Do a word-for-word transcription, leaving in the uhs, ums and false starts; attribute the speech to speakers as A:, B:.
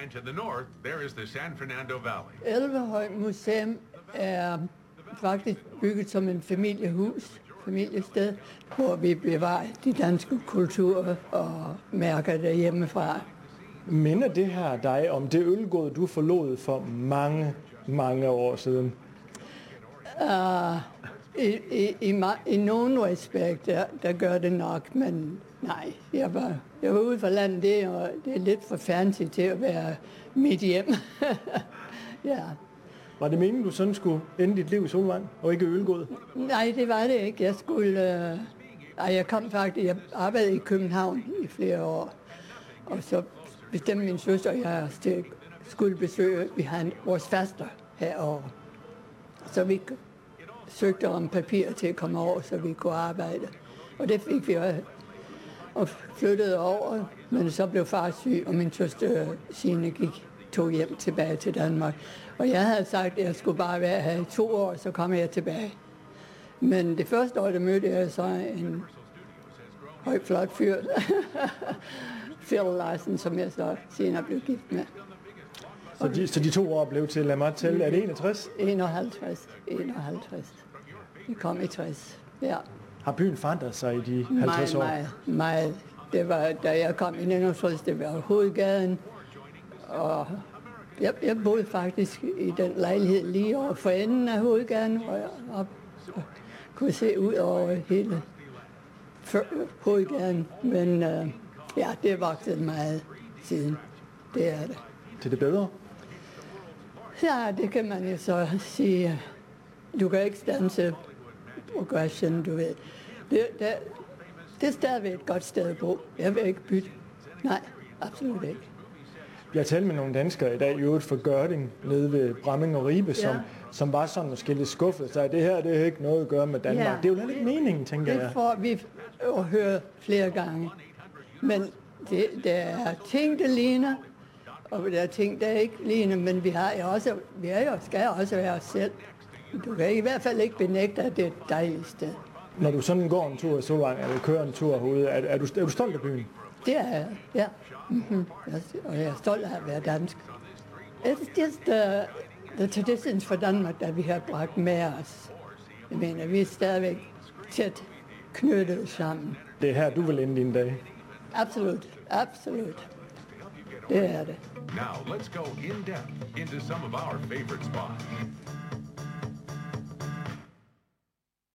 A: And to the north, there is the San Fernando Valley.
B: Elverhøj Museum er faktisk bygget som en familiehus, familiested, hvor vi bevarer de danske kulturer og mærker det hjemmefra.
C: Minder det her dig om det ølgod, du forlod for mange, mange år siden?
B: Uh, i, i, i, I nogen respekt, der, der gør det nok, men nej, jeg var, jeg var ude for landet, det, og det er lidt for fancy til at være mit hjem. Ja.
C: Var det meningen, du sådan skulle ende dit liv i Solvang, og ikke ølgod?
B: Nej, det var det ikke. Jeg skulle... Øh, nej, jeg kom faktisk... Jeg arbejdede i København i flere år, og så bestemte min søster, at jeg skulle besøge... Vi har en, vores faster herovre, så vi søgte om papir til at komme over, så vi kunne arbejde. Og det fik vi også, og flyttede over, men så blev far syg, og min søster Signe gik, tog hjem tilbage til Danmark. Og jeg havde sagt, at jeg skulle bare være her i to år, så kom jeg tilbage. Men det første år, der mødte jeg så en høj, flot fyr, Phil Larsen, som jeg så senere blev gift med.
C: Så de, så de to år blev til, lad mig tælle, er det enogtres?
B: enoghalvtreds. enoghalvtreds. Vi kom i tres, ja.
C: Har byen forandret sig i de halvtreds år?
B: Meget, meget, meget. Det var, da jeg kom i nitten tres, det var hovedgaden, og jeg, jeg boede faktisk i den lejlighed lige over for enden af hovedgaden, hvor jeg op, og kunne se ud over hele hovedgaden. Men øh, ja, det er vokset meget siden. Det er det.
C: Til det bedre?
B: Ja, det kan man jo så sige. Du kan ikke standse progression, du ved. Det, det, det er stadigvæk et godt sted at bo. Jeg vil ikke bytte. Nej, absolut ikke.
C: Jeg talte med nogle danskere i dag, i øvrigt for Gørding, nede ved Bramming og Ribe, ja. som, som var sådan måske lidt skuffet. Så det her, det har ikke noget at gøre med Danmark. Ja. Det er jo lidt meningen, tænker
B: det
C: jeg.
B: Det får vi at høre flere gange. Men det, der er ting, der ligner, og der er ting, der ikke ligner. Men vi har jo også, vi er jo, skal også være os selv. Du kan i hvert fald ikke benægte, at det er et dejligt sted.
C: Når du sådan går en tur i Solvang, eller kører en tur herude, er, er, du, er du stolt af byen?
B: Det er jeg, ja. Mm-hmm. Og jeg er stolt af at være dansk. It's just the, the traditions for Danmark, der vi har bragt med os. Jeg mener, vi er stadigvæk tæt knyttet sammen.
C: Det er her, du vil ende dine dage?
B: Absolut, absolut. Det er det.
A: Now let's go in depth into some of our favorite spots.